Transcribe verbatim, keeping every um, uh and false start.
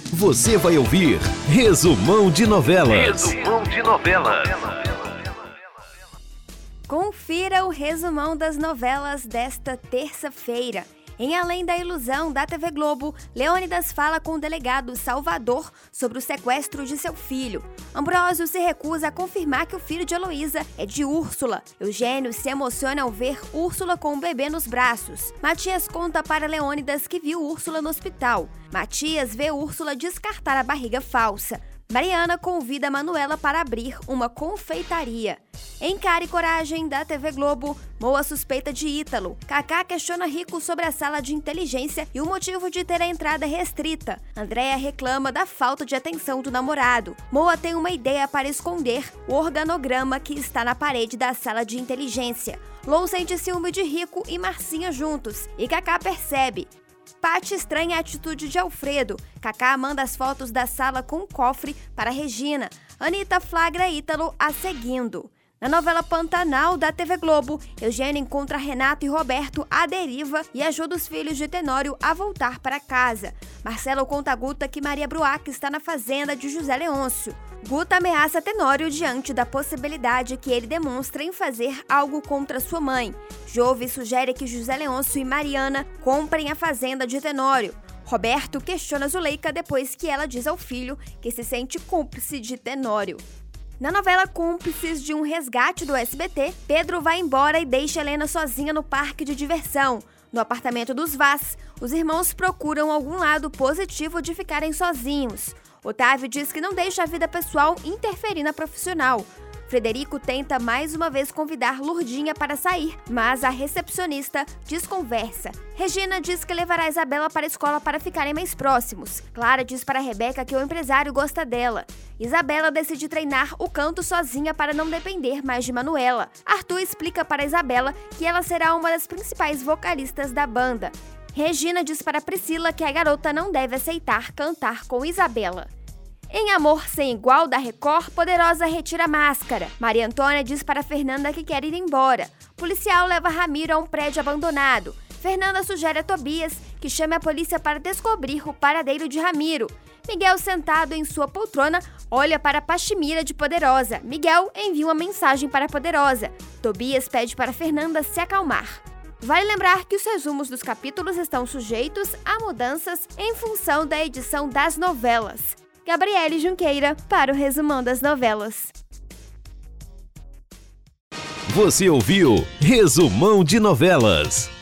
Você vai ouvir Resumão de Novelas. Resumão de Novelas. Confira o resumão das novelas desta terça-feira. Em Além da Ilusão, da T V Globo, Leônidas fala com o delegado Salvador sobre o sequestro de seu filho. Ambrósio se recusa a confirmar que o filho de Heloísa é de Úrsula. Eugênio se emociona ao ver Úrsula com o bebê nos braços. Matias conta para Leônidas que viu Úrsula no hospital. Matias vê Úrsula descartar a barriga falsa. Mariana convida Manuela para abrir uma confeitaria. Em Cara e Coragem, da T V Globo, Moa suspeita de Ítalo. Cacá questiona Rico sobre a sala de inteligência e o motivo de ter a entrada restrita. Andréa reclama da falta de atenção do namorado. Moa tem uma ideia para esconder o organograma que está na parede da sala de inteligência. Lou sente ciúme de Rico e Marcinha juntos, e Cacá percebe. Paty estranha a atitude de Alfredo. Cacá manda as fotos da sala com um cofre para Regina. Anitta flagra Ítalo a seguindo. Na novela Pantanal, da T V Globo, Eugênio encontra Renato e Roberto à deriva e ajuda os filhos de Tenório a voltar para casa. Marcelo conta a Guta que Maria Bruac está na fazenda de José Leôncio. Guta ameaça Tenório diante da possibilidade que ele demonstra em fazer algo contra sua mãe. Jove sugere que José Leôncio e Mariana comprem a fazenda de Tenório. Roberto questiona Zuleika depois que ela diz ao filho que se sente cúmplice de Tenório. Na novela Cúmplices de um Resgate do S B T, Pedro vai embora e deixa Helena sozinha no parque de diversão. No apartamento dos Vaz, os irmãos procuram algum lado positivo de ficarem sozinhos. Otávio diz que não deixa a vida pessoal interferir na profissional. Frederico tenta mais uma vez convidar Lurdinha para sair, mas a recepcionista desconversa. Regina diz que levará Isabela para a escola para ficarem mais próximos. Clara diz para Rebeca que o empresário gosta dela. Isabela decide treinar o canto sozinha para não depender mais de Manuela. Arthur explica para Isabela que ela será uma das principais vocalistas da banda. Regina diz para Priscila que a garota não deve aceitar cantar com Isabela. Em Amor Sem Igual, da Record, Poderosa retira a máscara. Maria Antônia diz para Fernanda que quer ir embora. Policial leva Ramiro a um prédio abandonado. Fernanda sugere a Tobias que chame a polícia para descobrir o paradeiro de Ramiro. Miguel, sentado em sua poltrona, olha para a Pachimira de Poderosa. Miguel envia uma mensagem para Poderosa. Tobias pede para Fernanda se acalmar. Vale lembrar que os resumos dos capítulos estão sujeitos a mudanças em função da edição das novelas. Gabriele Junqueira para o Resumão das Novelas. Você ouviu Resumão de Novelas.